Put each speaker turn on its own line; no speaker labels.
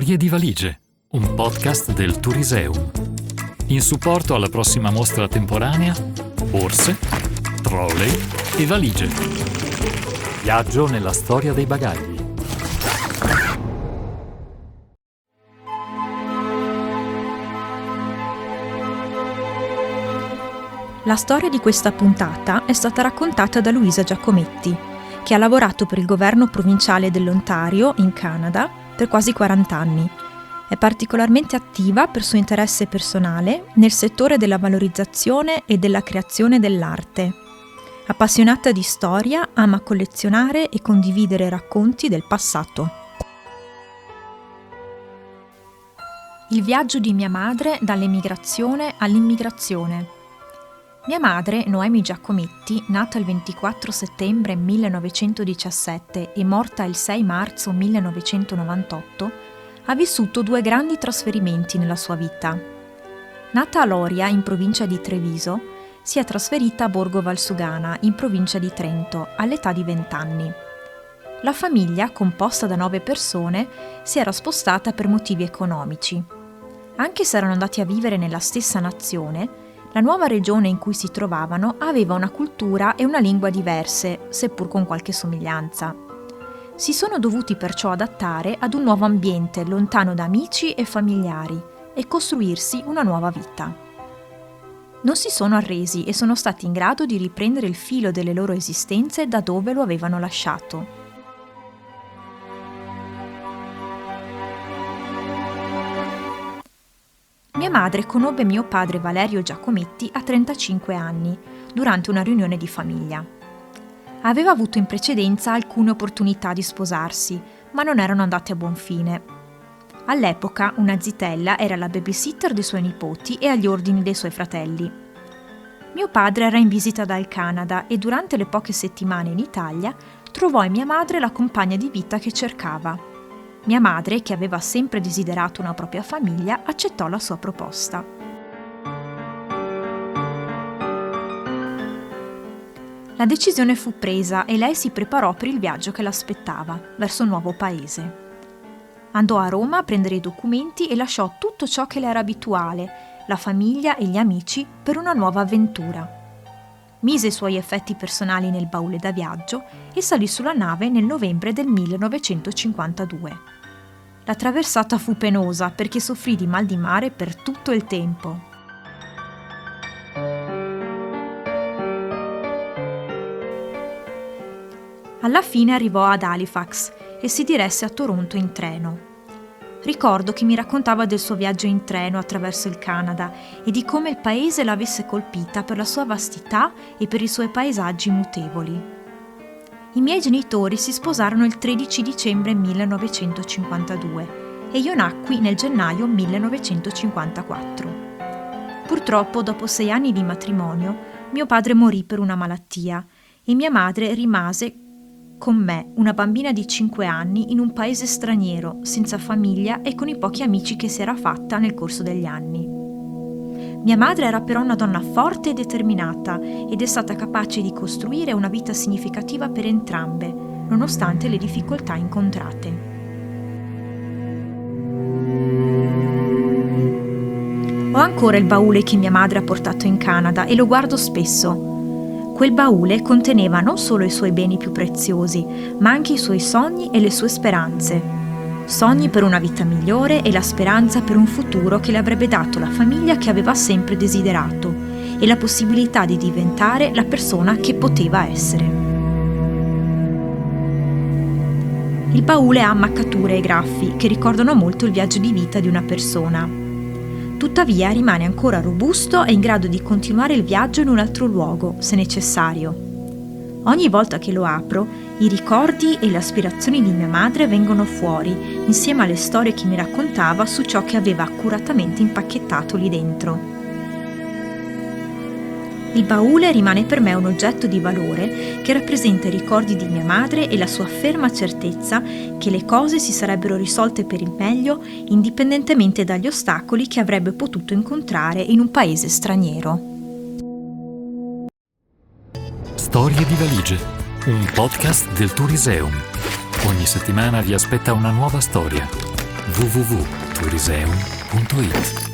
Storie di valigie, un podcast del Touriseum. In supporto alla prossima mostra temporanea, borse, trolley e valigie. Viaggio nella storia dei bagagli.
La storia di questa puntata è stata raccontata da Luisa Giacometti, che ha lavorato per il governo provinciale dell'Ontario, in Canada, per quasi 40 anni. È particolarmente attiva per suo interesse personale nel settore della valorizzazione e della creazione dell'arte. Appassionata di storia, ama collezionare e condividere racconti del passato. Il viaggio di mia madre dall'emigrazione all'immigrazione. Mia madre, Noemi Giacometti, nata il 24 settembre 1917 e morta il 6 marzo 1998, ha vissuto due grandi trasferimenti nella sua vita. Nata a Loria, in provincia di Treviso, si è trasferita a Borgo Valsugana, in provincia di Trento, all'età di 20 anni. La famiglia, composta da 9 persone, si era spostata per motivi economici. Anche se erano andati a vivere nella stessa nazione, la nuova regione in cui si trovavano aveva una cultura e una lingua diverse, seppur con qualche somiglianza. Si sono dovuti perciò adattare ad un nuovo ambiente lontano da amici e familiari e costruirsi una nuova vita. Non si sono arresi e sono stati in grado di riprendere il filo delle loro esistenze da dove lo avevano lasciato. Mia madre conobbe mio padre Valerio Giacometti a 35 anni, durante una riunione di famiglia. Aveva avuto in precedenza alcune opportunità di sposarsi, ma non erano andate a buon fine. All'epoca una zitella era la babysitter dei suoi nipoti e agli ordini dei suoi fratelli. Mio padre era in visita dal Canada e durante le poche settimane in Italia trovò in mia madre la compagna di vita che cercava. Mia madre, che aveva sempre desiderato una propria famiglia, accettò la sua proposta. La decisione fu presa e lei si preparò per il viaggio che l'aspettava, verso un nuovo paese. Andò a Roma a prendere i documenti e lasciò tutto ciò che le era abituale, la famiglia e gli amici, per una nuova avventura. Mise i suoi effetti personali nel baule da viaggio e salì sulla nave nel novembre del 1952. La traversata fu penosa perché soffrì di mal di mare per tutto il tempo. Alla fine arrivò ad Halifax e si diresse a Toronto in treno. Ricordo che mi raccontava del suo viaggio in treno attraverso il Canada e di come il paese l'avesse colpita per la sua vastità e per i suoi paesaggi mutevoli. I miei genitori si sposarono il 13 dicembre 1952 e io nacqui nel gennaio 1954. Purtroppo, dopo 6 anni di matrimonio, mio padre morì per una malattia e mia madre rimase con me, una bambina di 5 anni, in un paese straniero, senza famiglia e con i pochi amici che si era fatta nel corso degli anni. Mia madre era però una donna forte e determinata ed è stata capace di costruire una vita significativa per entrambe, nonostante le difficoltà incontrate. Ho ancora il baule che mia madre ha portato in Canada e lo guardo spesso. Quel baule conteneva non solo i suoi beni più preziosi, ma anche i suoi sogni e le sue speranze. Sogni per una vita migliore e la speranza per un futuro che le avrebbe dato la famiglia che aveva sempre desiderato e la possibilità di diventare la persona che poteva essere. Il baule ha ammaccature e graffi che ricordano molto il viaggio di vita di una persona. Tuttavia rimane ancora robusto e in grado di continuare il viaggio in un altro luogo, se necessario. Ogni volta che lo apro, i ricordi e le aspirazioni di mia madre vengono fuori, insieme alle storie che mi raccontava su ciò che aveva accuratamente impacchettato lì dentro. Il baule rimane per me un oggetto di valore che rappresenta i ricordi di mia madre e la sua ferma certezza che le cose si sarebbero risolte per il meglio indipendentemente dagli ostacoli che avrebbe potuto incontrare in un paese straniero.
Storie di valigie, un podcast del Touriseum. Ogni settimana vi aspetta una nuova storia. www.turiseum.it.